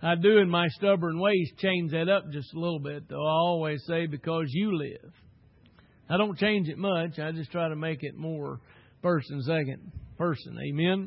I do in my stubborn ways change that up just a little bit, though. I always say, because you live. I don't change it much. I just try to make it more first and second person. Amen?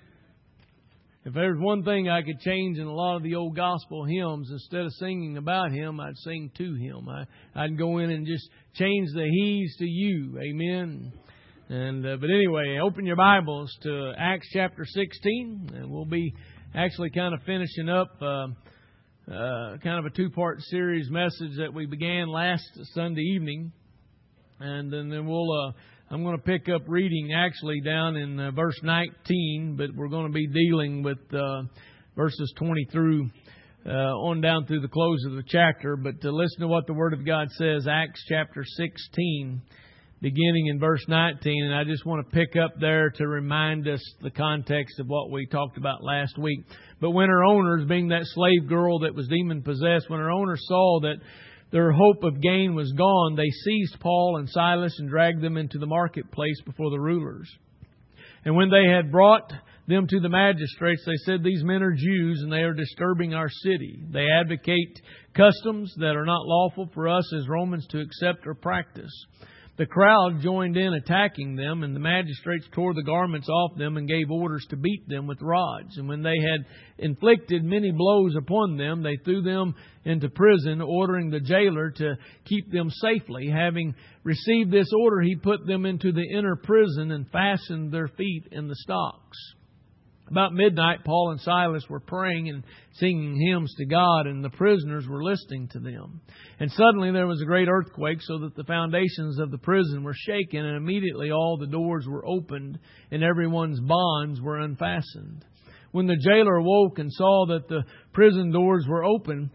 If there's one thing I could change in a lot of the old gospel hymns, instead of singing about Him, I'd sing to Him. I'd go in and just change the He's to you. Amen? And but anyway, open your Bibles to Acts chapter 16, and we'll be actually kind of finishing up kind of a two-part series message that we began last Sunday evening. And then I'm going to pick up reading actually down in verse 19, but we're going to be dealing with verses 20 through on down through the close of the chapter. But to listen to what the Word of God says, Acts chapter 16, beginning in verse 19. And I just want to pick up there to remind us the context of what we talked about last week. But when her owners, being that slave girl that was demon-possessed, when her owners saw that their hope of gain was gone, they seized Paul and Silas and dragged them into the marketplace before the rulers. And when they had brought them to the magistrates, they said, "These men are Jews, and they are disturbing our city. They advocate customs that are not lawful for us as Romans to accept or practice." The crowd joined in attacking them, and the magistrates tore the garments off them and gave orders to beat them with rods. And when they had inflicted many blows upon them, they threw them into prison, ordering the jailer to keep them safely. Having received this order, he put them into the inner prison and fastened their feet in the stocks. About midnight, Paul and Silas were praying and singing hymns to God, and the prisoners were listening to them. And suddenly there was a great earthquake, so that the foundations of the prison were shaken, and immediately all the doors were opened, and everyone's bonds were unfastened. When the jailer awoke and saw that the prison doors were open,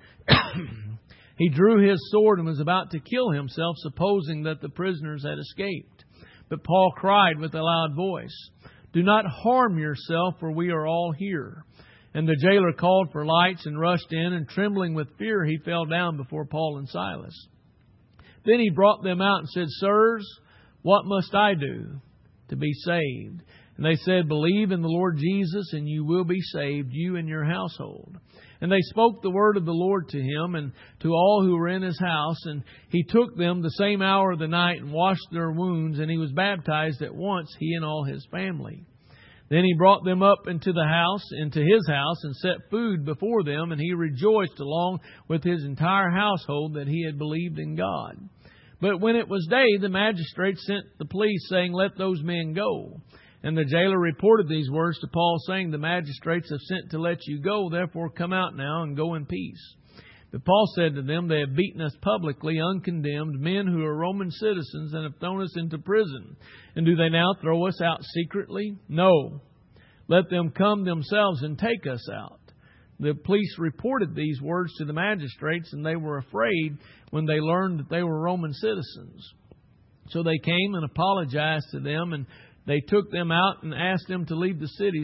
he drew his sword and was about to kill himself, supposing that the prisoners had escaped. But Paul cried with a loud voice, "Do not harm yourself, for we are all here." And the jailer called for lights and rushed in, and trembling with fear, he fell down before Paul and Silas. Then he brought them out and said, "Sirs, what must I do to be saved?" And they said, "Believe in the Lord Jesus, and you will be saved, you and your household." And they spoke the word of the Lord to him and to all who were in his house. And he took them the same hour of the night and washed their wounds. And he was baptized at once, he and all his family. Then he brought them up into his house, and set food before them. And he rejoiced along with his entire household that he had believed in God. But when it was day, the magistrates sent the police, saying, "Let those men go." And the jailer reported these words to Paul, saying, "The magistrates have sent to let you go. Therefore come out now and go in peace." But Paul said to them, "They have beaten us publicly, uncondemned, men who are Roman citizens, and have thrown us into prison. And do they now throw us out secretly? No. Let them come themselves and take us out." The police reported these words to the magistrates, and they were afraid when they learned that they were Roman citizens. So they came and apologized to them, and they took them out and asked them to leave the city.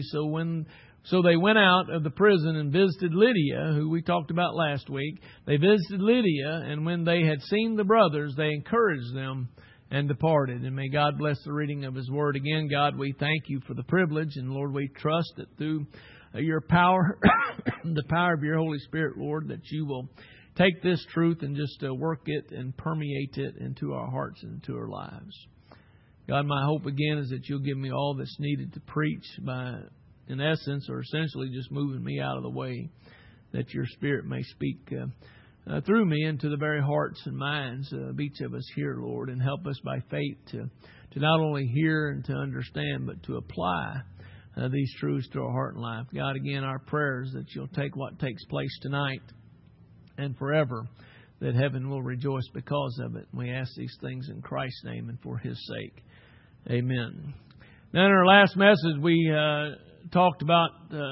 So they went out of the prison and visited Lydia, who we talked about last week. They visited Lydia, and when they had seen the brothers, they encouraged them and departed. And may God bless the reading of His Word. Again, God, we thank You for the privilege, and Lord, we trust that through Your power, the power of Your Holy Spirit, Lord, that You will take this truth and just work it and permeate it into our hearts and into our lives. God, my hope again is that You'll give me all that's needed to preach by, in essence, or essentially just moving me out of the way, that Your Spirit may speak through me into the very hearts and minds of each of us here, Lord, and help us by faith to not only hear and to understand, but to apply these truths to our heart and life. God, again, our prayer is that You'll take what takes place tonight and forever, that heaven will rejoice because of it. And we ask these things in Christ's name and for His sake. Amen. Now, in our last message, we talked about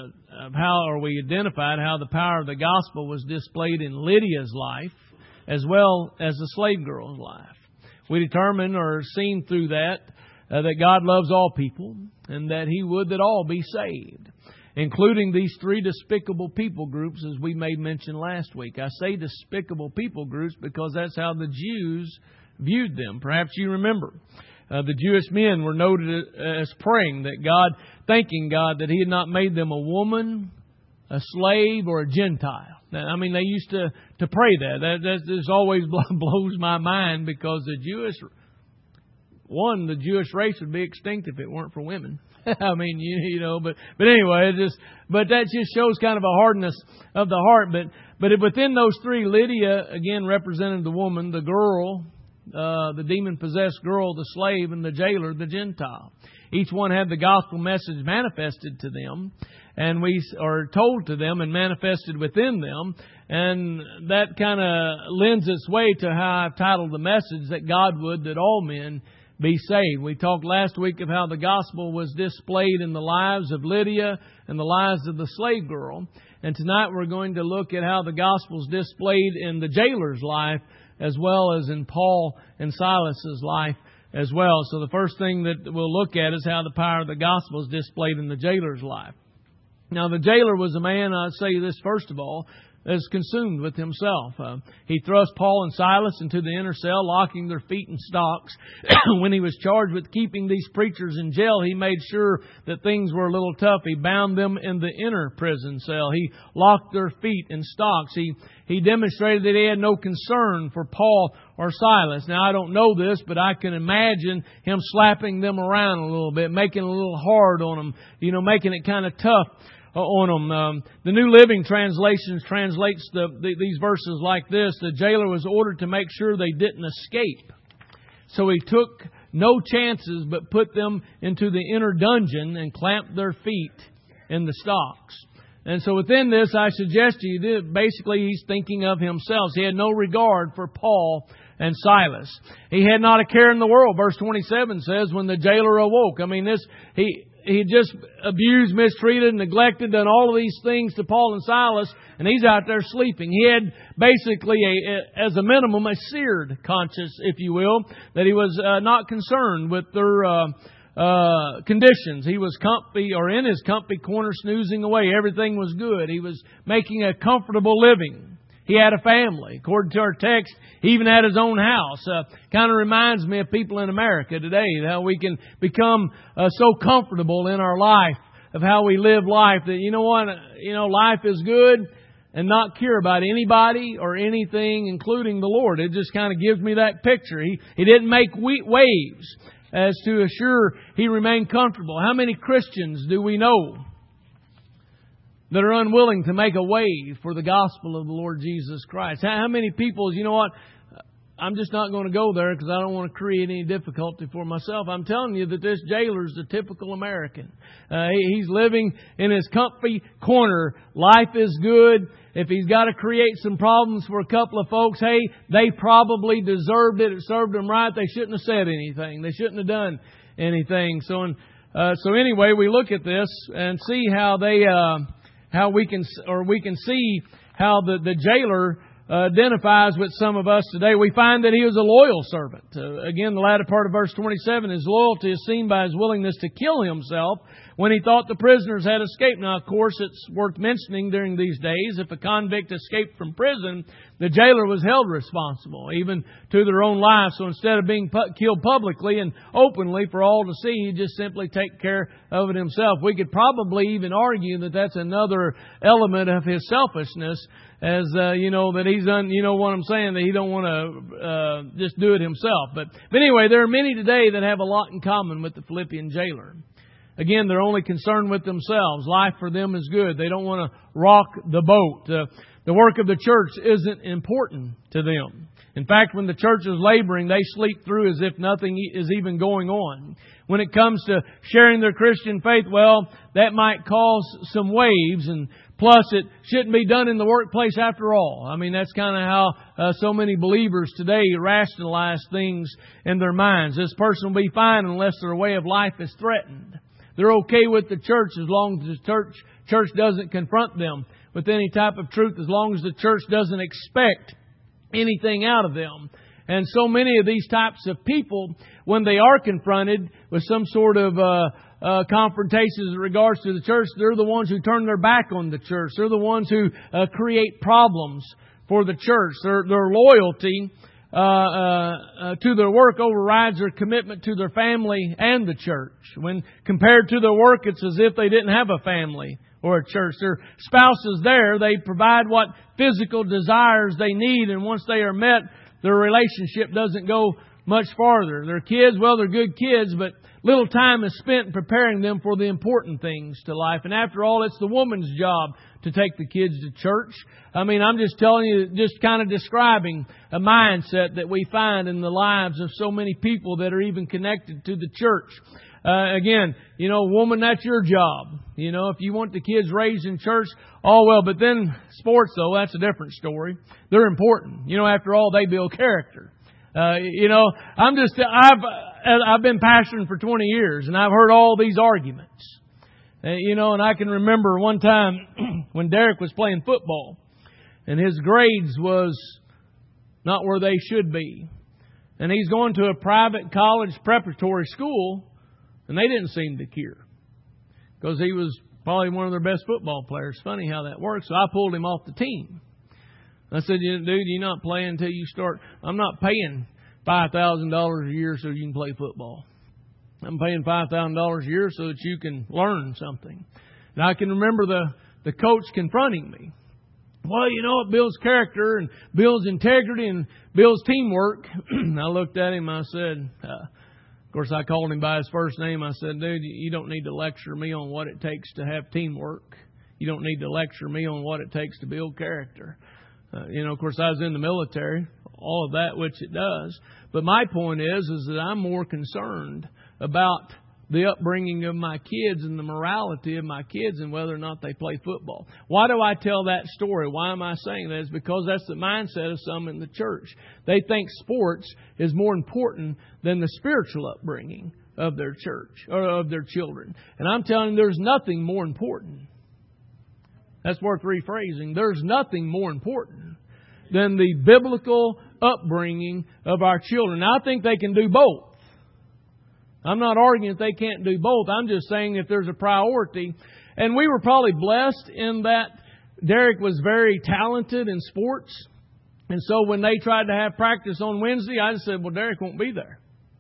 we identified how the power of the gospel was displayed in Lydia's life as well as the slave girl's life. We determined or seen through that God loves all people and that He would that all be saved, including these three despicable people groups, as we made mention last week. I say despicable people groups because that's how the Jews viewed them. Perhaps you remember. The Jewish men were noted as praying that God, thanking God that He had not made them a woman, a slave or a Gentile. I mean, they used to pray that. That just always blows my mind, because the Jewish race would be extinct if it weren't for women. I mean, you know, but anyway, but that just shows kind of a hardness of the heart. But within those three, Lydia again represented the woman, the girl, the demon-possessed girl, the slave, and the jailer, the Gentile. Each one had the gospel message manifested to them, and we are told to them and manifested within them. And that kind of lends its way to how I've titled the message, that God would that all men be saved. We talked last week of how the gospel was displayed in the lives of Lydia and the lives of the slave girl. And tonight we're going to look at how the gospel is displayed in the jailer's life, as well as in Paul and Silas's life as well. So the first thing that we'll look at is how the power of the gospel is displayed in the jailer's life. Now, the jailer was a man, I'll say this first of all, is consumed with himself. He thrust Paul and Silas into the inner cell, locking their feet in stocks. When he was charged with keeping these preachers in jail, he made sure that things were a little tough. He bound them in the inner prison cell. He locked their feet in stocks. He demonstrated that he had no concern for Paul or Silas. Now, I don't know this, but I can imagine him slapping them around a little bit, making it a little hard on them, making it kind of tough on them. The New Living Translation translates these verses like this: the jailer was ordered to make sure they didn't escape. So he took no chances, but put them into the inner dungeon and clamped their feet in the stocks. And so within this, I suggest to you that basically he's thinking of himself. He had no regard for Paul and Silas. He had not a care in the world. Verse 27 says, when the jailer awoke. I mean, he just abused, mistreated, neglected, done all of these things to Paul and Silas, and he's out there sleeping. He had basically, as a minimum, a seared conscience, if you will, that he was not concerned with their conditions. He was comfy, or in his comfy corner, snoozing away. Everything was good. He was making a comfortable living. He had a family. According to our text, he even had his own house. Kind of reminds me of people in America today, how we can become so comfortable in our life, of how we live life, that life is good, and not care about anybody or anything, including the Lord. It just kind of gives me that picture. He didn't make waves as to assure he remained comfortable. How many Christians do we know that are unwilling to make a way for the gospel of the Lord Jesus Christ? How many people, I'm just not going to go there because I don't want to create any difficulty for myself. I'm telling you that this jailer is the typical American. He's living in his comfy corner. Life is good. If he's got to create some problems for a couple of folks, hey, they probably deserved it. It served them right. They shouldn't have said anything. They shouldn't have done anything. So anyway, we look at this and see how we can see how the jailer identifies with some of us today. We find that he was a loyal servant. Again, the latter part of verse 27, his loyalty is seen by his willingness to kill himself when he thought the prisoners had escaped. Now, of course, it's worth mentioning during these days, if a convict escaped from prison, the jailer was held responsible, even to their own life. So instead of being killed publicly and openly for all to see, he just simply take care of it himself. We could probably even argue that that's another element of his selfishness, as that he's done, what I'm saying, that he don't want to just do it himself. But anyway, there are many today that have a lot in common with the Philippian jailer. Again, they're only concerned with themselves. Life for them is good. They don't want to rock the boat. The work of the church isn't important to them. In fact, when the church is laboring, they sleep through as if nothing is even going on. When it comes to sharing their Christian faith, well, that might cause some waves, and plus it shouldn't be done in the workplace after all. I mean, that's kind of how so many believers today rationalize things in their minds. This person will be fine unless their way of life is threatened. They're okay with the church as long as the church doesn't confront them with any type of truth, as long as the church doesn't expect anything out of them. And so many of these types of people, when they are confronted with some sort of confrontations in regards to the church, they're the ones who turn their back on the church. They're the ones who create problems for the church. Their loyalty to their work overrides their commitment to their family and the church. When compared to their work, it's as if they didn't have a family or a church. Their spouse is there. They provide what physical desires they need, and once they are met, their relationship doesn't go much farther. Their kids, well, they're good kids, but little time is spent preparing them for the important things to life. And after all, it's the woman's job to take the kids to church. I mean, I'm just telling you, just kind of describing a mindset that we find in the lives of so many people that are even connected to the church. Again, woman, that's your job. If you want the kids raised in church, all well. But then sports, though, that's a different story. They're important. After all, they build character. I've been pastoring for 20 years, and I've heard all these arguments. And I can remember one time when Derek was playing football, and his grades was not where they should be. And he's going to a private college preparatory school, and they didn't seem to care, because he was probably one of their best football players. Funny how that works. So I pulled him off the team. I said, dude, you're not playing until you start. I'm not paying $5,000 a year so you can play football. I'm paying $5,000 a year so that you can learn something. And I can remember the coach confronting me. Well, it builds character and builds integrity and builds teamwork. I looked at him. I said, of course, I called him by his first name. I said, dude, you don't need to lecture me on what it takes to have teamwork. You don't need to lecture me on what it takes to build character. Of course, I was in the military, all of that, which it does. But my point is that I'm more concerned about the upbringing of my kids and the morality of my kids and whether or not they play football. Why do I tell that story? Why am I saying that? It's because that's the mindset of some in the church. They think sports is more important than the spiritual upbringing of their church or of their children. And I'm telling you, there's nothing more important. That's worth rephrasing. There's nothing more important than the biblical upbringing of our children. Now, I think they can do both. I'm not arguing that they can't do both. I'm just saying if there's a priority. And we were probably blessed in that Derek was very talented in sports. And so when they tried to have practice on Wednesday, I just said, well, Derek won't be there.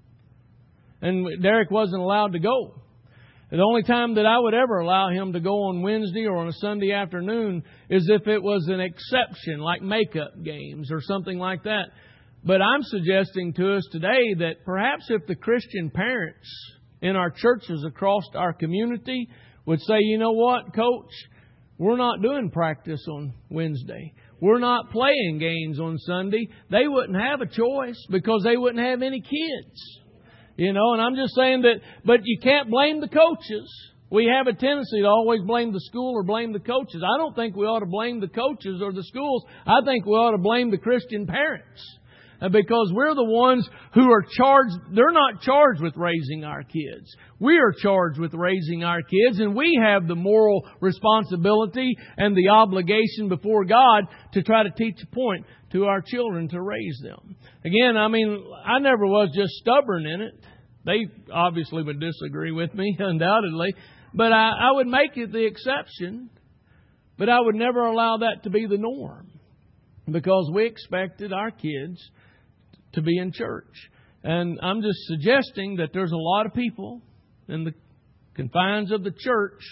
And Derek wasn't allowed to go. The only time that I would ever allow him to go on Wednesday or on a Sunday afternoon is if it was an exception, like makeup games or something like that. But I'm suggesting to us today that perhaps if the Christian parents in our churches across our community would say, you know what, Coach, we're not doing practice on Wednesday. We're not playing games on Sunday. They wouldn't have a choice because they wouldn't have any kids. And I'm just saying that, but you can't blame the coaches. We have a tendency to always blame the school or blame the coaches. I don't think we ought to blame the coaches or the schools. I think we ought to blame the Christian parents. Because we're the ones who are charged. They're not charged with raising our kids. We are charged with raising our kids, and we have the moral responsibility and the obligation before God to try to teach a point to our children to raise them. Again, I never was just stubborn in it. They obviously would disagree with me, undoubtedly. But I would make it the exception. But I would never allow that to be the norm. Because we expected our kids to be in church. And I'm just suggesting that there's a lot of people in the confines of the church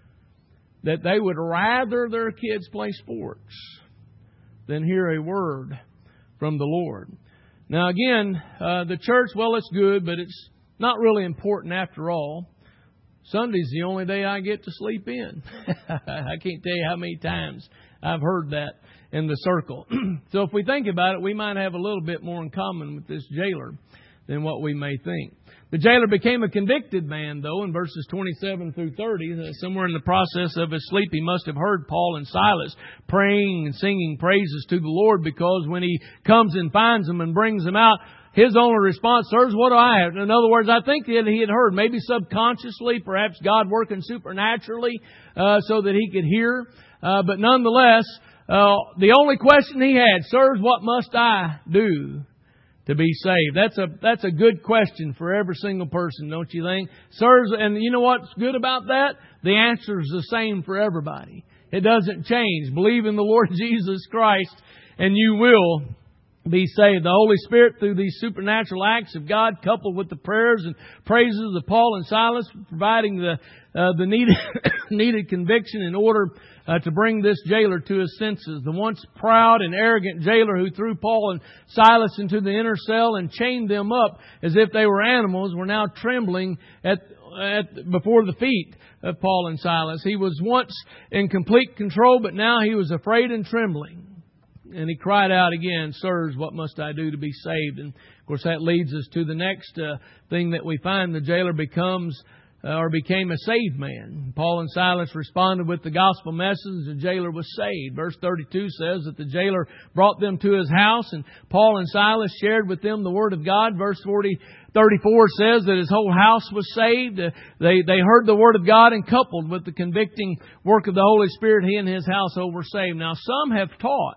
that they would rather their kids play sports than hear a word from the Lord. Now again, the church, well, it's good, but it's not really important after all. Sunday's the only day I get to sleep in. I can't tell you how many times I've heard that in the circle. So if we think about it, we might have a little bit more in common with this jailer than what we may think. The jailer became a convicted man, though, in verses 27 through 30. Somewhere in the process of his sleep, he must have heard Paul and Silas praying and singing praises to the Lord, because when he comes and finds them and brings them out, his only response, sirs, what do I have? In other words, I think that he had heard, maybe subconsciously, perhaps God working supernaturally so that he could hear. But nonetheless, the only question he had, sirs, what must I do to be saved? That's a good question for every single person, don't you think? Sirs, and you know what's good about that? The answer is the same for everybody. It doesn't change. Believe in the Lord Jesus Christ and you will be saved. The Holy Spirit, through these supernatural acts of God, coupled with the prayers and praises of Paul and Silas, providing the needed conviction in order to bring this jailer to his senses. The once proud and arrogant jailer who threw Paul and Silas into the inner cell and chained them up as if they were animals were now trembling before the feet of Paul and Silas. He was once in complete control, but now he was afraid and trembling. And he cried out again, "Sirs, what must I do to be saved?" And of course that leads us to the next thing that we find. The jailer became a saved man. Paul and Silas responded with the gospel message. The jailer was saved. Verse 32 says that the jailer brought them to his house, and Paul and Silas shared with them the word of God. Verse 34 says that his whole house was saved. They heard the word of God, and coupled with the convicting work of the Holy Spirit, he and his household were saved. Now some have taught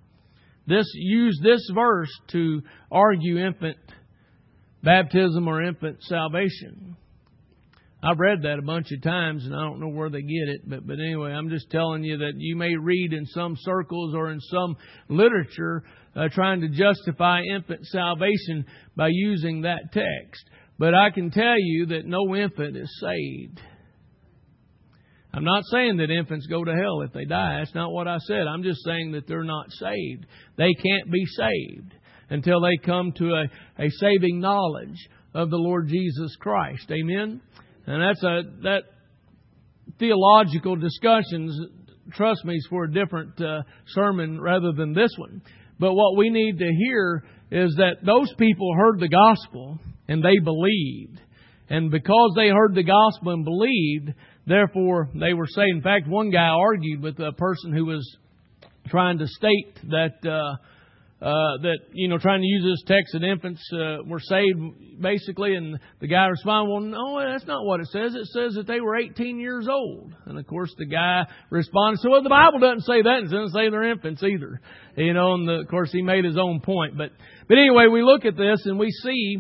use this verse to argue infant baptism or infant salvation. I've read that a bunch of times, and I don't know where they get it. But anyway, I'm just telling you that you may read in some circles or in some literature trying to justify infant salvation by using that text. But I can tell you that no infant is saved. I'm not saying that infants go to hell if they die. That's not what I said. I'm just saying that they're not saved. They can't be saved until they come to a saving knowledge of the Lord Jesus Christ. Amen? And that theological discussions, trust me, is for a different sermon rather than this one. But what we need to hear is that those people heard the gospel and they believed. And because they heard the gospel and believed, therefore they were saved. In fact, one guy argued with a person who was trying to state that trying to use this text that infants were saved, basically. And the guy responded, "Well, no, that's not what it says. It says that they were 18 years old." And of course, the guy responded, "So, well, the Bible doesn't say that. It doesn't say they're infants either." And of course, he made his own point. But anyway, we look at this and we see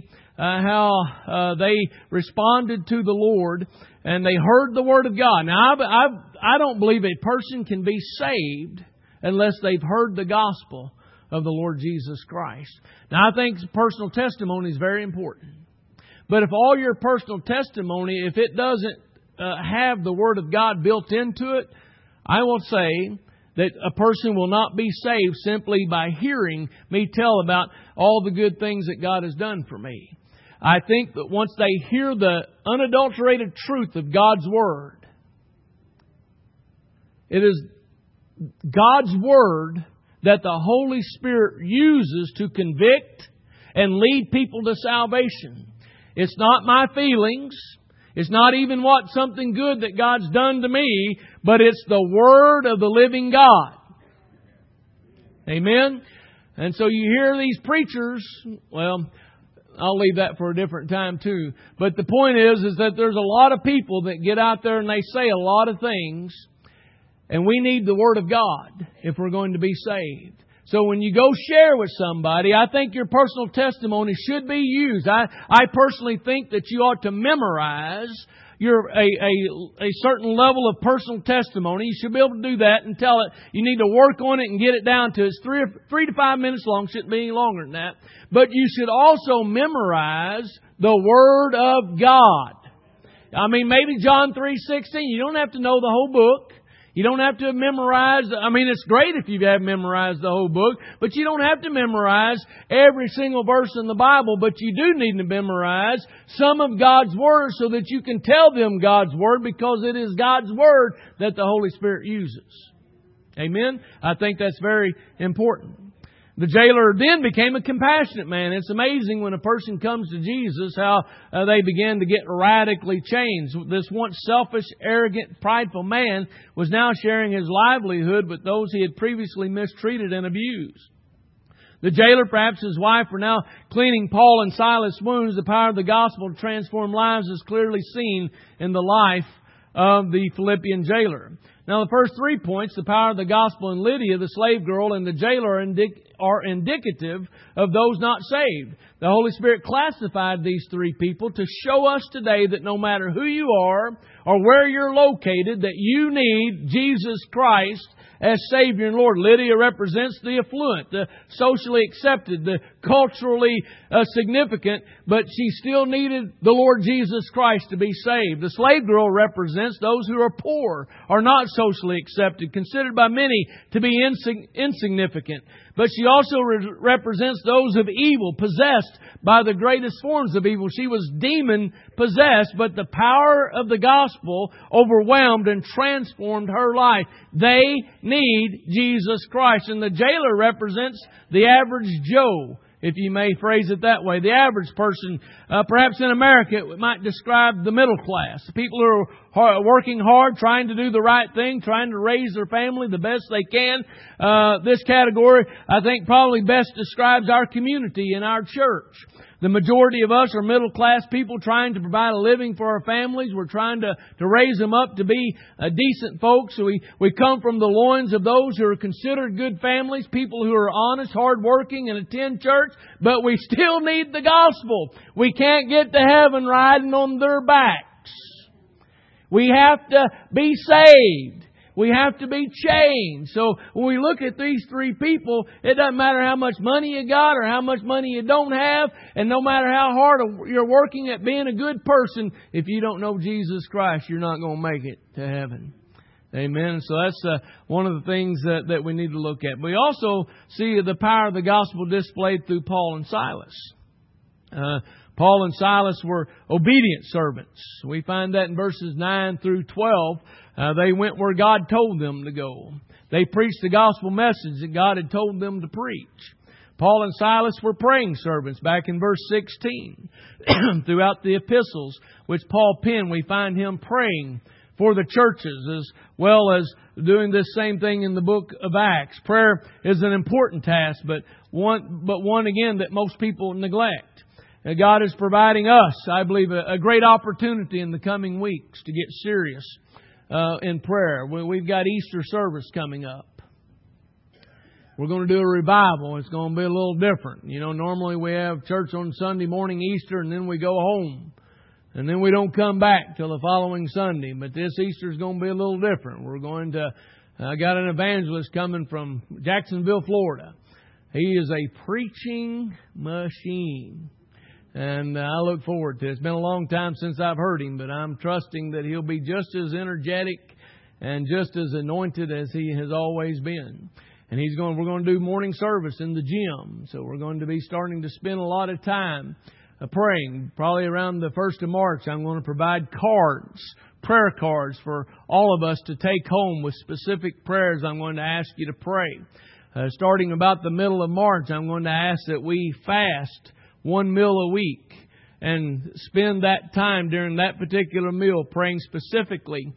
how they responded to the Lord and they heard the Word of God. Now, I don't believe a person can be saved unless they've heard the gospel of the Lord Jesus Christ. Now, I think personal testimony is very important. But if all your personal testimony, if it doesn't have the Word of God built into it, I will say that a person will not be saved simply by hearing me tell about all the good things that God has done for me. I think that once they hear the unadulterated truth of God's Word, it is God's Word that the Holy Spirit uses to convict and lead people to salvation. It's not my feelings. It's not even what something good that God's done to me, but it's the Word of the living God. Amen? And so you hear these preachers, well, I'll leave that for a different time too. But the point is that there's a lot of people that get out there and they say a lot of things, and we need the Word of God if we're going to be saved. So when you go share with somebody, I think your personal testimony should be used. I personally think that you ought to memorize a certain level of personal testimony. You should be able to do that and tell it. You need to work on it and get it down to it's 3 to 5 minutes long. Shouldn't be any longer than that. But you should also memorize the Word of God. I mean, maybe John 3:16. You don't have to know the whole book. You don't have to memorize. I mean, it's great if you have memorized the whole book, but you don't have to memorize every single verse in the Bible. But you do need to memorize some of God's Word so that you can tell them God's Word, because it is God's Word that the Holy Spirit uses. Amen? I think that's very important. The jailer then became a compassionate man. It's amazing when a person comes to Jesus how they begin to get radically changed. This once selfish, arrogant, prideful man was now sharing his livelihood with those he had previously mistreated and abused. The jailer, perhaps his wife, were now cleaning Paul and Silas' wounds. The power of the gospel to transform lives is clearly seen in the life of the Philippian jailer. Now, the first 3 points, the power of the gospel in Lydia, the slave girl, and the jailer are indicative of those not saved. The Holy Spirit classified these 3 people to show us today that no matter who you are or where you're located, that you need Jesus Christ as Savior and Lord. Lydia represents the affluent, the socially accepted, the culturally significant, but she still needed the Lord Jesus Christ to be saved. The slave girl represents those who are poor, are not socially accepted, considered by many to be insignificant. But she also represents those of evil, possessed by the greatest forms of evil. She was demon possessed, but the power of the gospel overwhelmed and transformed her life. They need Jesus Christ. And the jailer represents the average Joe, if you may phrase it that way. The average person, perhaps in America, it might describe the middle class. The people who are working hard, trying to do the right thing, trying to raise their family the best they can. This category, I think, probably best describes our community and our church. The majority of us are middle class people trying to provide a living for our families. We're trying to raise them up to be decent folks. So we come from the loins of those who are considered good families, people who are honest, hardworking, and attend church. But we still need the gospel. We can't get to heaven riding on their backs. We have to be saved. We have to be changed. So when we look at these three people, it doesn't matter how much money you got or how much money you don't have. And no matter how hard you're working at being a good person, if you don't know Jesus Christ, you're not going to make it to heaven. Amen. So that's one of the things that we need to look at. We also see the power of the gospel displayed through Paul and Silas. Paul and Silas were obedient servants. We find that in verses 9 through 12. They went where God told them to go. They preached the gospel message that God had told them to preach. Paul and Silas were praying servants back in verse 16. Throughout the epistles which Paul penned, we find him praying for the churches as well as doing this same thing in the book of Acts. Prayer is an important task, but one again that most people neglect. God is providing us, I believe, a great opportunity in the coming weeks to get serious in prayer. We've got Easter service coming up. We're going to do a revival. It's going to be a little different. You know, normally we have church on Sunday morning, Easter, and then we go home. And then we don't come back till the following Sunday. But this Easter is going to be a little different. We're going to... I got an evangelist coming from Jacksonville, Florida. He is a preaching machine. And I look forward to it. It's been a long time since I've heard him, but I'm trusting that he'll be just as energetic and just as anointed as he has always been. And we're going to do morning service in the gym. So we're going to be starting to spend a lot of time praying. Probably around the 1st of March, I'm going to provide cards, prayer cards for all of us to take home with specific prayers I'm going to ask you to pray. Starting about the middle of March, I'm going to ask that we fast 1 meal a week and spend that time during that particular meal praying specifically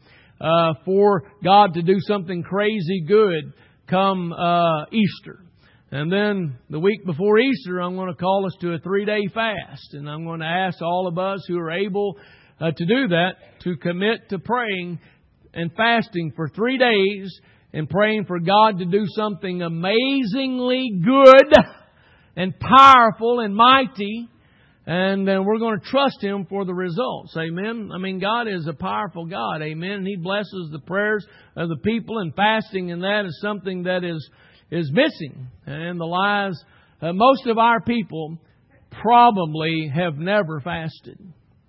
for God to do something crazy good come Easter. And then the week before Easter, I'm going to call us to a 3-day fast. And I'm going to ask all of us who are able to do that to commit to praying and fasting for 3 days and praying for God to do something amazingly good and powerful and mighty. And then we're going to trust Him for the results. Amen. I mean, God is a powerful God. Amen. And He blesses the prayers of the people, and fasting and that is something that is missing in the lives. Most of our people probably have never fasted.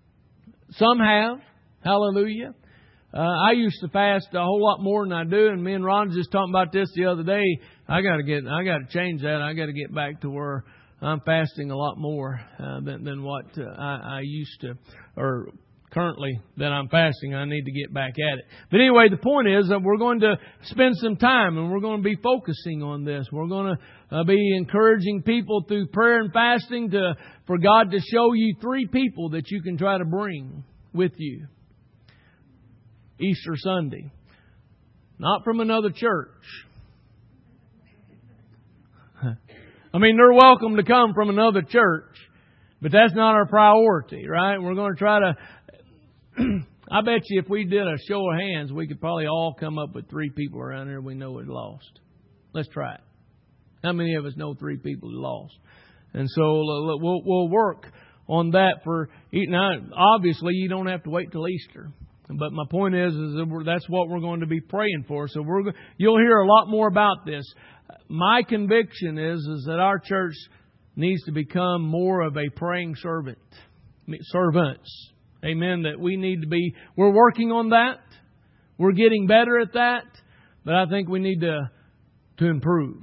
Some have. Hallelujah. I used to fast a whole lot more than I do, and me and Ron just talking about this the other day. I got to change that. I got to get back to where I'm fasting a lot more than what I used to, or currently that I'm fasting. I need to get back at it. But anyway, the point is that we're going to spend some time and we're going to be focusing on this. We're going to be encouraging people through prayer and fasting for God to show you 3 people that you can try to bring with you Easter Sunday. Not from another church. I mean, they're welcome to come from another church, but that's not our priority, right? We're going to try to... I bet you if we did a show of hands, we could probably all come up with 3 people around here we know had lost. Let's try it. How many of us know 3 people who lost? And so we'll work on that for... Now, obviously, you don't have to wait till Easter. But my point is that that's what we're going to be praying for. So you'll hear a lot more about this. My conviction is that our church needs to become more of a praying servants. Amen. That we need to be. We're working on that. We're getting better at that. But I think we need to improve.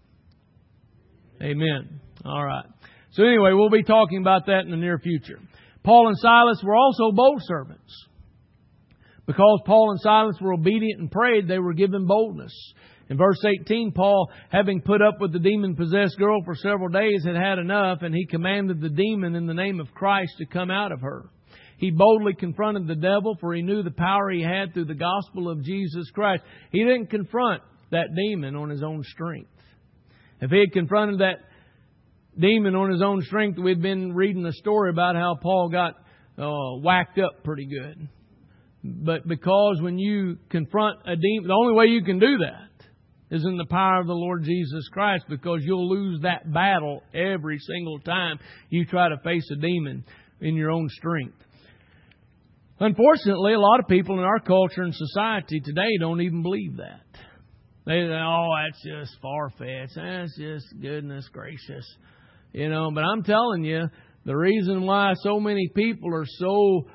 Amen. All right. So anyway, we'll be talking about that in the near future. Paul and Silas were also bold servants. Because Paul and Silas were obedient and prayed, they were given boldness. In verse 18, Paul, having put up with the demon-possessed girl for several days, had had enough, and he commanded the demon in the name of Christ to come out of her. He boldly confronted the devil, for he knew the power he had through the gospel of Jesus Christ. He didn't confront that demon on his own strength. If he had confronted that demon on his own strength, we'd been reading the story about how Paul got whacked up pretty good. But because when you confront a demon, the only way you can do that is in the power of the Lord Jesus Christ, because you'll lose that battle every single time you try to face a demon in your own strength. Unfortunately, a lot of people in our culture and society today don't even believe that. They say, oh, that's just far-fetched. That's just goodness gracious. You know, but I'm telling you, the reason why so many people are so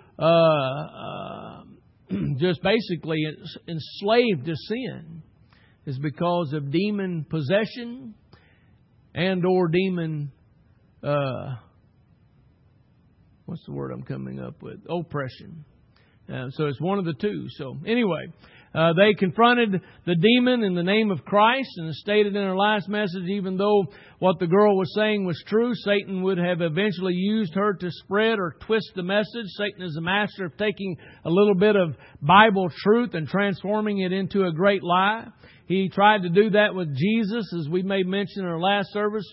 just basically enslaved to sin is because of demon possession and or demon, what's the word I'm coming up with? Oppression. So it's one of the two. So anyway, they confronted the demon in the name of Christ, and as stated in our last message, even though what the girl was saying was true, Satan would have eventually used her to spread or twist the message. Satan is a master of taking a little bit of Bible truth and transforming it into a great lie. He tried to do that with Jesus, as we made mention in our last service,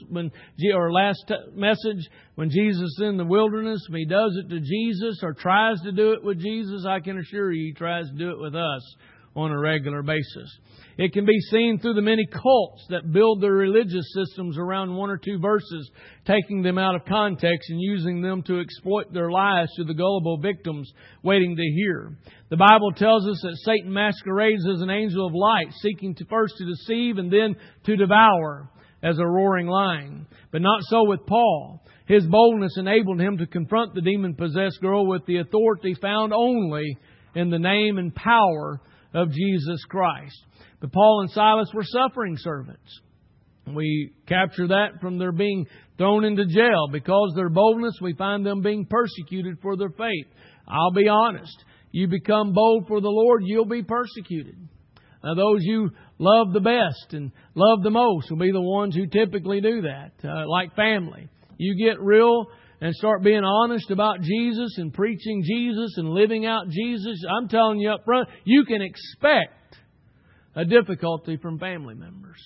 message, when Jesus is in the wilderness. When He does it to Jesus or tries to do it with Jesus, I can assure you He tries to do it with us on a regular basis. It can be seen through the many cults that build their religious systems around one or two verses, taking them out of context and using them to exploit their lies to the gullible victims waiting to hear. The Bible tells us that Satan masquerades as an angel of light, seeking to first to deceive and then to devour as a roaring lion. But not so with Paul. His boldness enabled him to confront the demon-possessed girl with the authority found only in the name and power of Jesus Christ. But Paul and Silas were suffering servants. We capture that from their being thrown into jail. Because of their boldness, we find them being persecuted for their faith. I'll be honest. You become bold for the Lord, you'll be persecuted. Now, those you love the best and love the most will be the ones who typically do that. Like family. You get real and start being honest about Jesus and preaching Jesus and living out Jesus. I'm telling you up front, you can expect a difficulty from family members.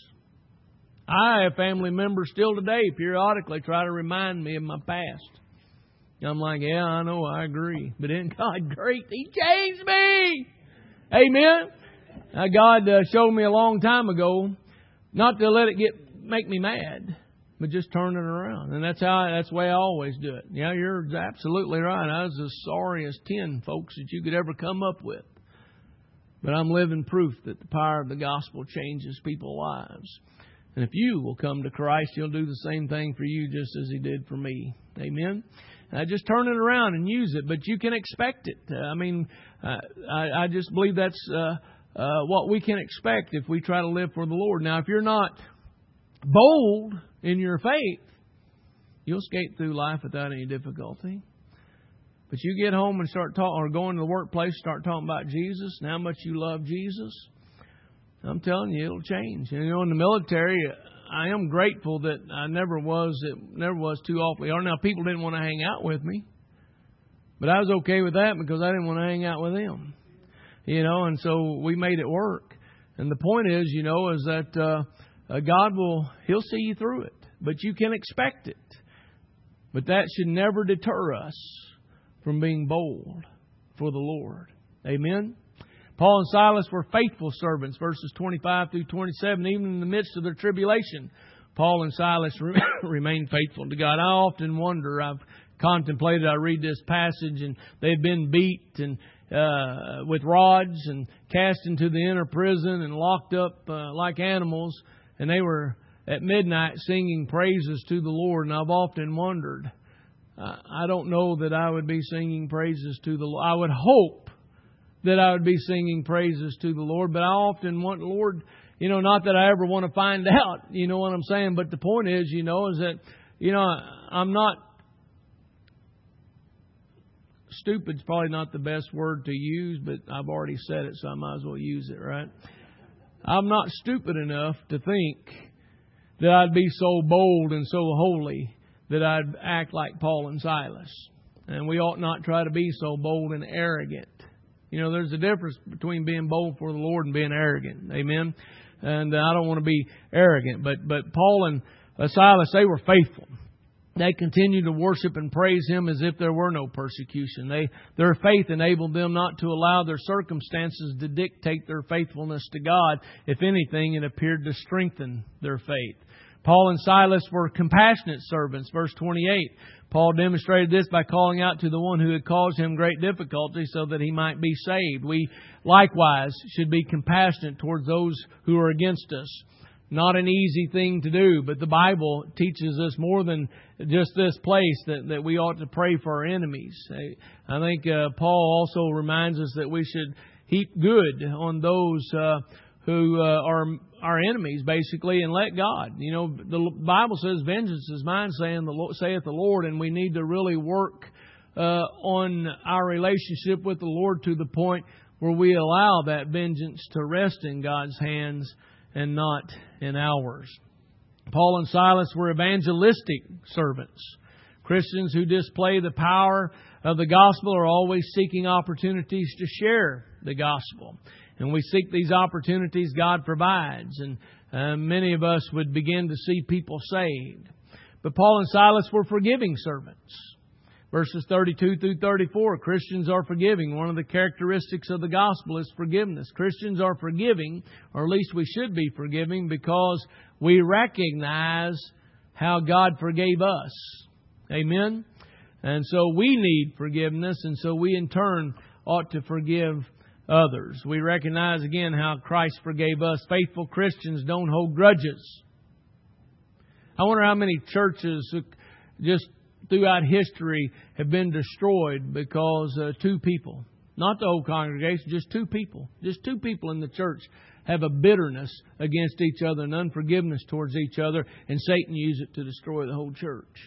I have family members still today periodically try to remind me of my past. I'm like, yeah, I know, I agree. But isn't God great? He changed me! Amen? God showed me a long time ago not to let it make me mad, but just turn it around. And that's the way I always do it. Yeah, you're absolutely right. I was as sorry as 10 folks that you could ever come up with. But I'm living proof that the power of the gospel changes people's lives. And if you will come to Christ, He'll do the same thing for you just as He did for me. Amen? Just turn it around and use it. But you can expect it. I just believe that's what we can expect if we try to live for the Lord. Now, if you're not bold in your faith, you'll skate through life without any difficulty. But you get home and start talking, or going to the workplace, start talking about Jesus and how much you love Jesus. I'm telling you, it'll change. And, in the military, I am grateful that it never was too awfully hard. Now, people didn't want to hang out with me, but I was okay with that because I didn't want to hang out with them. And so we made it work. And the point is, is that God He'll see you through it, but you can expect it. But that should never deter us from being bold for the Lord. Amen? Paul and Silas were faithful servants, verses 25 through 27. Even in the midst of their tribulation, Paul and Silas remained faithful to God. I often wonder, I've contemplated, I read this passage, and they've been beat, and with rods and cast into the inner prison and locked up like animals. And they were at midnight singing praises to the Lord. And I've often wondered, I don't know that I would be singing praises to the Lord. I would hope that I would be singing praises to the Lord. But I often want, Lord, not that I ever want to find out, you know what I'm saying? But the point is, is that, I'm not, stupid's probably not the best word to use, but I've already said it, so I might as well use it, right? I'm not stupid enough to think that I'd be so bold and so holy that I'd act like Paul and Silas. And we ought not try to be so bold and arrogant. There's a difference between being bold for the Lord and being arrogant. Amen? And I don't want to be arrogant. But Paul and Silas, they were faithful. They continued to worship and praise Him as if there were no persecution. Their faith enabled them not to allow their circumstances to dictate their faithfulness to God. If anything, it appeared to strengthen their faith. Paul and Silas were compassionate servants. Verse 28, Paul demonstrated this by calling out to the one who had caused him great difficulty so that he might be saved. We likewise should be compassionate towards those who are against us. Not an easy thing to do, but the Bible teaches us more than just this place that we ought to pray for our enemies. I think Paul also reminds us that we should heap good on those who are our enemies, basically, and let God. The Bible says, "Vengeance is mine," saith the Lord, and we need to really work on our relationship with the Lord to the point where we allow that vengeance to rest in God's hands and not in ours. Paul and Silas were evangelistic servants. Christians who display the power of the gospel are always seeking opportunities to share the gospel. And we seek these opportunities God provides. And many of us would begin to see people saved. But Paul and Silas were forgiving servants. Verses 32 through 34, Christians are forgiving. One of the characteristics of the gospel is forgiveness. Christians are forgiving, or at least we should be forgiving, because we recognize how God forgave us. Amen? And so we need forgiveness, and so we in turn ought to forgive others. We recognize again how Christ forgave us. Faithful Christians don't hold grudges. I wonder how many churches just throughout history have been destroyed because two people, not the whole congregation, just two people in the church have a bitterness against each other and unforgiveness towards each other, and Satan used it to destroy the whole church.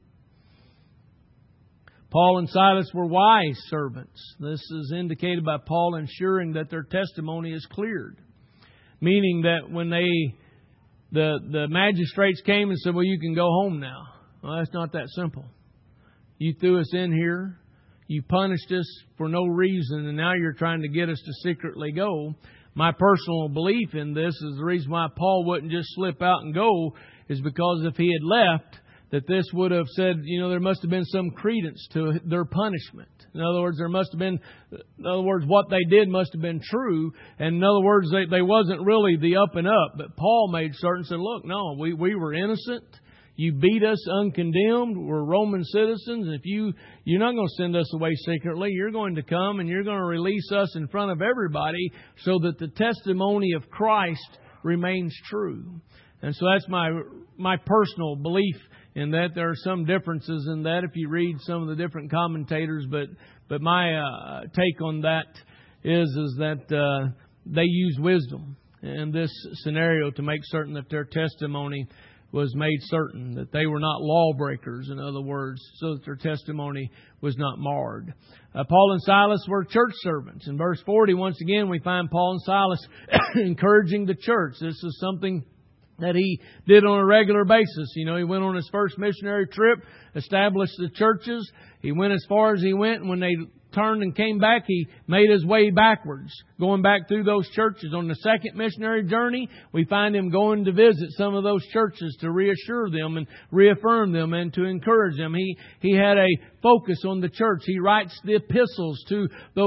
Paul and Silas were wise servants. This is indicated by Paul ensuring that their testimony is cleared, meaning that when the magistrates came and said, "Well, you can go home now." Well, that's not that simple. You threw us in here. You punished us for no reason, and now you're trying to get us to secretly go. My personal belief in this is the reason why Paul wouldn't just slip out and go is because if he had left, that this would have said, there must have been some credence to their punishment. In other words, what they did must have been true. And in other words, they wasn't really the up and up. But Paul made certain and said, "Look, no, we were innocent. You beat us uncondemned. We're Roman citizens. And if you're not going to send us away secretly, you're going to come and you're going to release us in front of everybody so that the testimony of Christ remains true." And so that's my personal belief in that. There are some differences in that if you read some of the different commentators, but my take on that is that they use wisdom in this scenario to make certain that their testimony was made certain, that they were not lawbreakers, in other words, so that their testimony was not marred. Paul and Silas were church servants. In verse 40, once again, we find Paul and Silas encouraging the church. This is something that he did on a regular basis. He went on his first missionary trip, established the churches. He went as far as he went, and when they turned and came back, he made his way backwards, going back through those churches. On the second missionary journey, we find him going to visit some of those churches to reassure them and reaffirm them and to encourage them. He had a focus on the church. He writes the epistles to those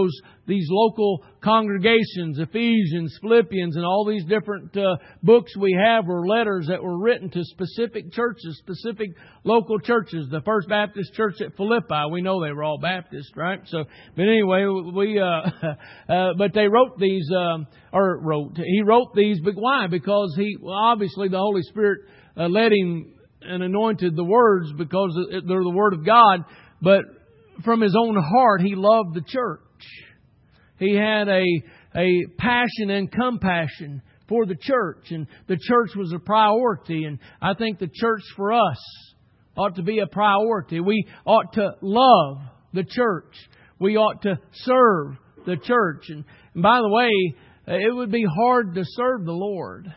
these local congregations, Ephesians, Philippians, and all these different books we have were letters that were written to specific churches, specific local churches. The First Baptist Church at Philippi, we know they were all Baptist, right? So, but anyway, but they wrote these, he wrote these, but why? Because obviously the Holy Spirit led him and anointed the words because they're the Word of God, but from his own heart, he loved the church. He had a passion and compassion for the church, and the church was a priority. And I think the church for us ought to be a priority. We ought to love the church. We ought to serve the church. And by the way, it would be hard to serve the Lord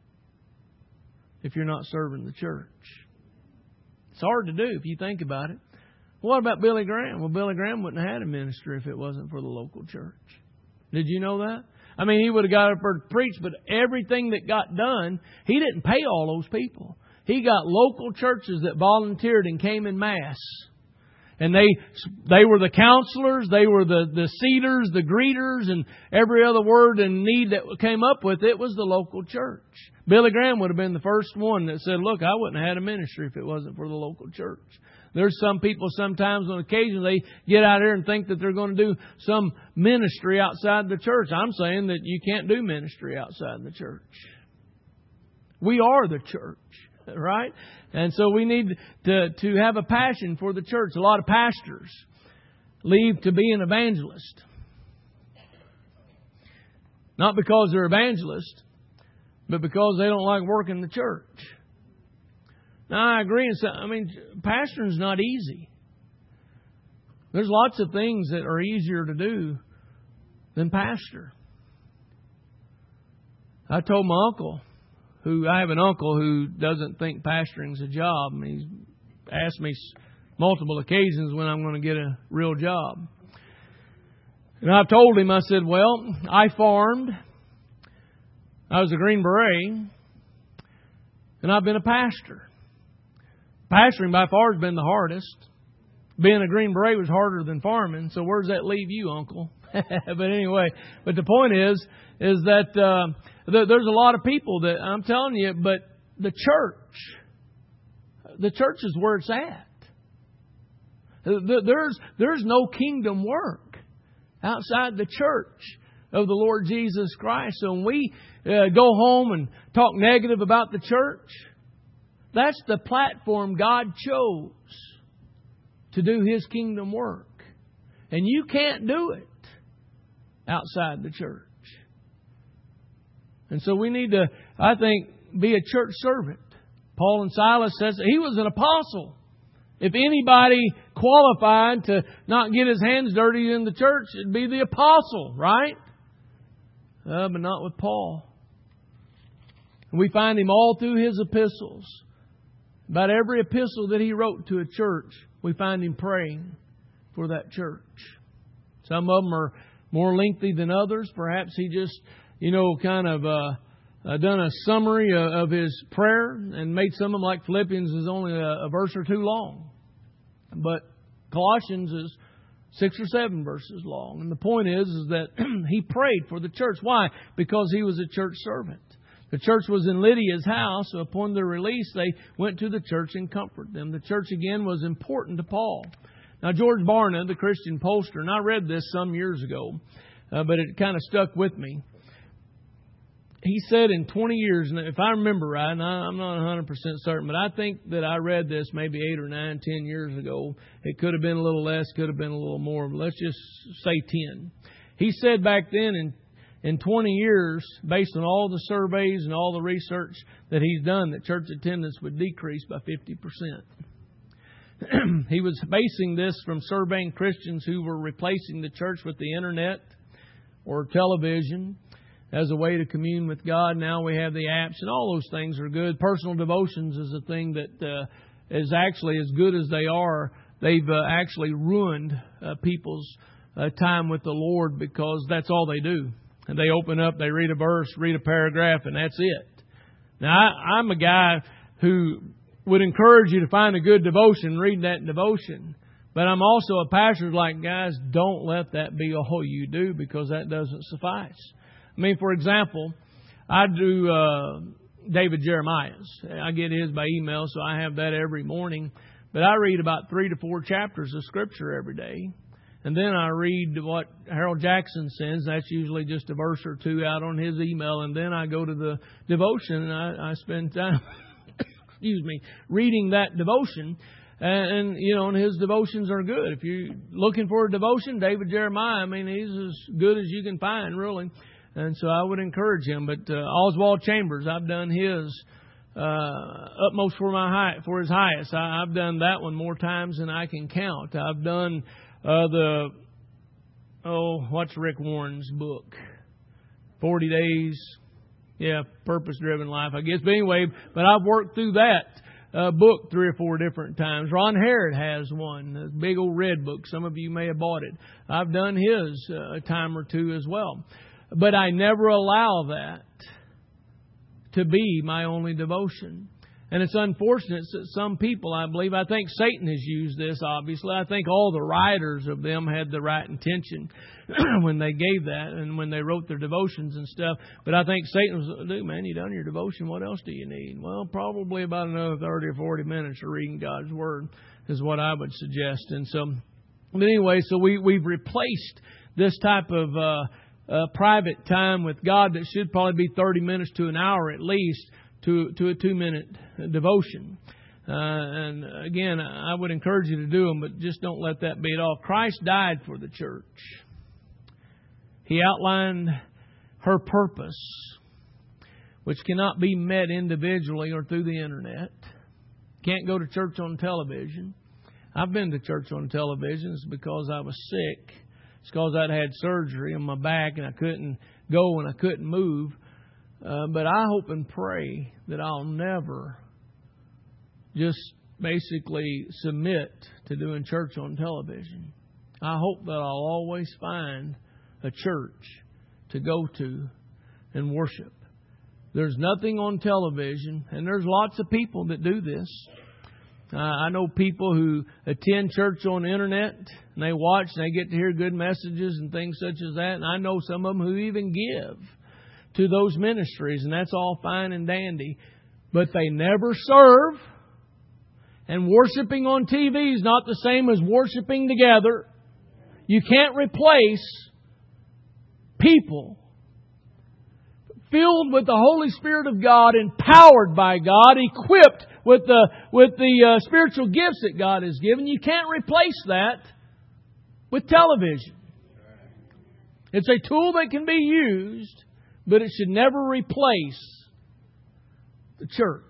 if you're not serving the church. It's hard to do if you think about it. What about Billy Graham? Well, Billy Graham wouldn't have had a ministry if it wasn't for the local church. Did you know that? I mean, he would have got up there to preach, but everything that got done, he didn't pay all those people. He got local churches that volunteered and came in mass. And they were the counselors, they were the seaters, the greeters, and every other word and need that came up with it was the local church. Billy Graham would have been the first one that said, look, I wouldn't have had a ministry if it wasn't for the local church. There's some people sometimes on occasion they get out here and think that they're going to do some ministry outside the church. I'm saying that you can't do ministry outside the church. We are the church, right? And so we need to have a passion for the church. A lot of pastors leave to be an evangelist. Not because they're evangelists, but because they don't like working the church. Now, I agree. Pastoring's not easy. There's lots of things that are easier to do than pastor. I told my uncle, I have an uncle who doesn't think pastoring's a job. And he's asked me multiple occasions when I'm going to get a real job. And I've told him, I said, well, I farmed. I was a Green Beret. And I've been a pastor. Pastoring by far has been the hardest. Being a Green Beret was harder than farming. So where does that leave you, Uncle? But anyway, but the point is that there's a lot of people that I'm telling you, but the church is where it's at. There's no kingdom work outside the church of the Lord Jesus Christ. So when we go home and talk negative about the church, that's the platform God chose to do His kingdom work. And you can't do it outside the church. And so we need to, I think, be a church servant. Paul and Silas says he was an apostle. If anybody qualified to not get his hands dirty in the church, it'd be the apostle, right? But not with Paul. And we find him all through his epistles. About every epistle that he wrote to a church, we find him praying for that church. Some of them are more lengthy than others. Perhaps he just, kind of done a summary of his prayer and made some of them, like Philippians, is only a verse or two long. But Colossians is 6 or 7 verses long. And the point is that he prayed for the church. Why? Because he was a church servant. The church was in Lydia's house, so upon their release, they went to the church and comforted them. The church, again, was important to Paul. Now, George Barna, the Christian pollster, and I read this some years ago, but it kind of stuck with me. He said in 20 years, and if I remember right, and I'm not 100% certain, but I think that I read this maybe 8 or 9, 10 years ago. It could have been a little less, could have been a little more, but let's just say 10. He said back then in 20 years, based on all the surveys and all the research that he's done, that church attendance would decrease by 50%. He was basing this from surveying Christians who were replacing the church with the internet or television as a way to commune with God. Now we have the apps, and all those things are good. Personal devotions is a thing that is actually, as good as they are, they've actually ruined people's time with the Lord, because that's all they do. And they open up, they read a verse, read a paragraph, and that's it. Now, I'm a guy who would encourage you to find a good devotion, read that devotion. But I'm also a pastor like, guys, don't let that be all you do, because that doesn't suffice. I mean, for example, I do David Jeremiah's. I get his by email, so I have that every morning. But I read about 3 to 4 chapters of Scripture every day. And then I read what Harold Jackson sends. That's usually just a verse or two out on his email. And then I go to the devotion, and I spend time reading that devotion. And his devotions are good. If you're looking for a devotion, David Jeremiah, I mean, he's as good as you can find, really. And so I would encourage him. But Oswald Chambers, I've done his Utmost for his highest. I've done that one more times than I can count. I've done what's Rick Warren's book? 40 Days. Yeah, Purpose Driven Life, I guess. But anyway, I've worked through that book 3 or 4 different times. Ron Harrod has one, a big old red book. Some of you may have bought it. I've done his a time or two as well. But I never allow that to be my only devotion. And it's unfortunate that some people, I think Satan has used this, obviously. I think all the writers of them had the right intention when they gave that and when they wrote their devotions and stuff. But I think Satan was, dude, man, you done your devotion. What else do you need? Well, probably about another 30 or 40 minutes of reading God's Word is what I would suggest. And so, but anyway, so we've replaced this type of private time with God that should probably be 30 minutes to an hour at least to a 2-minute devotion. And again, I would encourage you to do them, but just don't let that be it all. Christ died for the church. He outlined her purpose, which cannot be met individually or through the internet. Can't go to church on television. I've been to church on television. It's because I was sick. It's because I'd had surgery on my back and I couldn't go and I couldn't move. But I hope and pray that I'll never just basically submit to doing church on television. I hope that I'll always find a church to go to and worship. There's nothing on television, and there's lots of people that do this. I know people who attend church on the internet, and they watch, and they get to hear good messages and things such as that. And I know some of them who even give to those ministries, and that's all fine and dandy. But they never serve, and worshiping on TV is not the same as worshiping together. You can't replace people filled with the Holy Spirit of God, empowered by God, equipped with the spiritual gifts that God has given. You can't replace that with television. It's a tool that can be used, but it should never replace the church.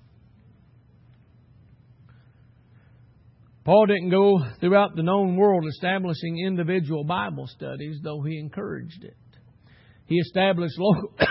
Paul didn't go throughout the known world establishing individual Bible studies, though he encouraged it. He established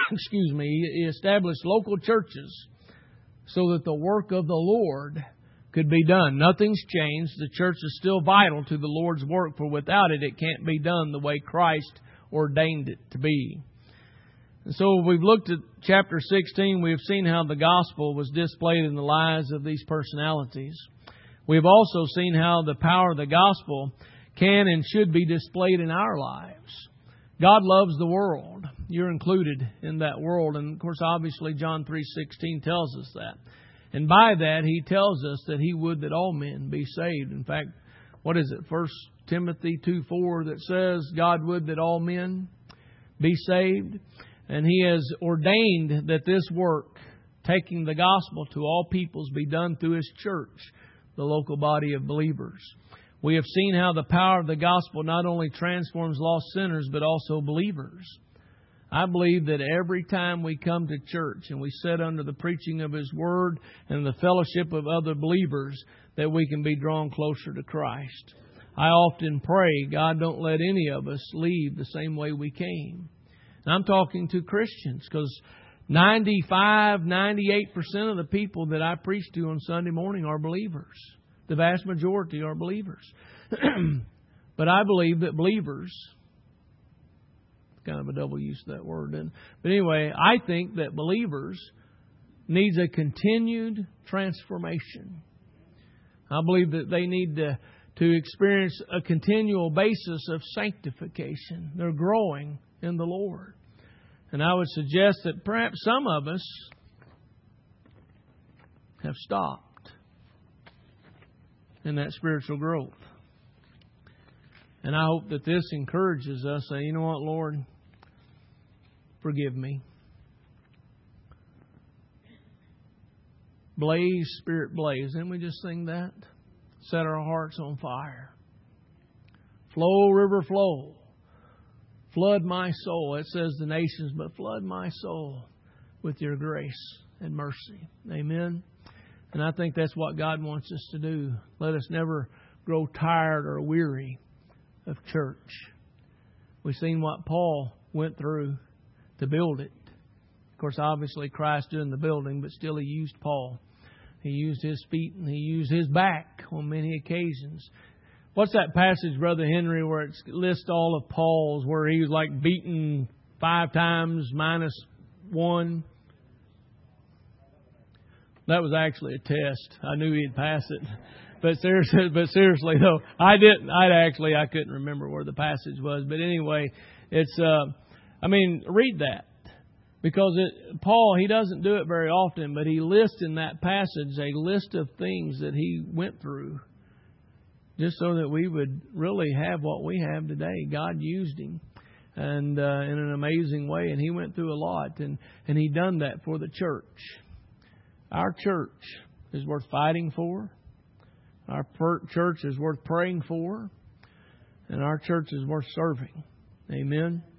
local churches so that the work of the Lord could be done. Nothing's changed. The church is still vital to the Lord's work, for without it, it can't be done the way Christ ordained it to be. And so we've looked at chapter 16. We've seen how the gospel was displayed in the lives of these personalities. We've also seen how the power of the gospel can and should be displayed in our lives. God loves the world. You're included in that world. And of course, obviously, John 3:16 tells us that. And by that, He tells us that He would that all men be saved. In fact, what is it? 1 Timothy 2:4 that says, God would that all men be saved. And He has ordained that this work, taking the gospel to all peoples, be done through His church, the local body of believers. We have seen how the power of the gospel not only transforms lost sinners, but also believers. I believe that every time we come to church and we sit under the preaching of His Word and the fellowship of other believers, that we can be drawn closer to Christ. I often pray, God, don't let any of us leave the same way we came. And I'm talking to Christians, because 95, 98% of the people that I preach to on Sunday morning are believers. The vast majority are believers. But I believe that believers, kind of a double use of that word, isn't it? But anyway, I think that believers needs a continued transformation. I believe that they need to experience a continual basis of sanctification. They're growing in the Lord. And I would suggest that perhaps some of us have stopped in that spiritual growth. And I hope that this encourages us. Say, you know what, Lord? Forgive me. Blaze, Spirit, blaze. Didn't we just sing that? Set our hearts on fire. Flow, river, flow. Flood my soul. It says the nations, but flood my soul with your grace and mercy. Amen. And I think that's what God wants us to do. Let us never grow tired or weary of church. We've seen what Paul went through to build it. Of course, obviously Christ doing the building, but still He used Paul. He used his feet and He used his back on many occasions. What's that passage, Brother Henry, where it lists all of Paul's, where he was like beaten 5 times minus 1? That was actually a test. I knew he'd pass it. But seriously though, I couldn't remember where the passage was. But anyway, it's, read that. Because Paul, he doesn't do it very often, but he lists in that passage a list of things that he went through. Just so that we would really have what we have today. God used him and in an amazing way. And he went through a lot. And he done that for the church. Our church is worth fighting for. Our church is worth praying for. And our church is worth serving. Amen.